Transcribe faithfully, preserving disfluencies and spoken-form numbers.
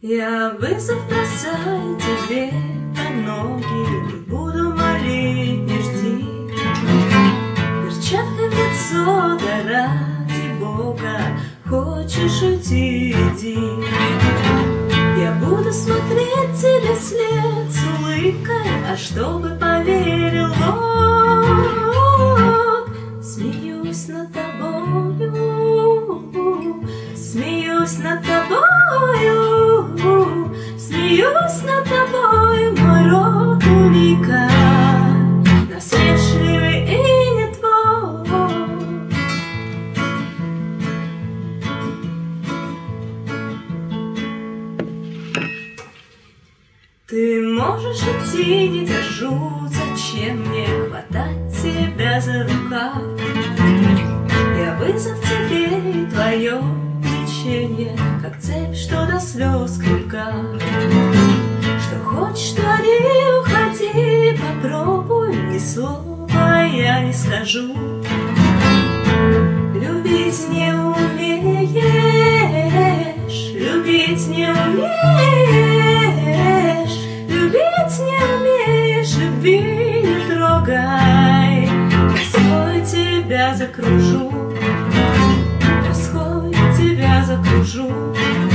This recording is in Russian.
Я вызов бросаю тебе под ноги и буду молить, не жди. Перчаткой в лицо, да ради Бога, хочешь уйти, иди. Я буду смотреть тебе вслед с улыбкой, а чтобы поверил Бог, смеюсь над тобою, смеюсь над тобою, смеюсь над тобою, мой род улика, насмешливый и не твой. Ты можешь идти, не держу, зачем мне хватать тебя за рукав? Я вызов тебе и твое лечение, как цепь, что до слез крепка. Что хочешь, твори, уходи, попробуй, ни слова я не скажу. Любить не умеешь, любить не умеешь, любить не умеешь, люби, не трогай. Тоской тебя закружу, тоской тебя закружу.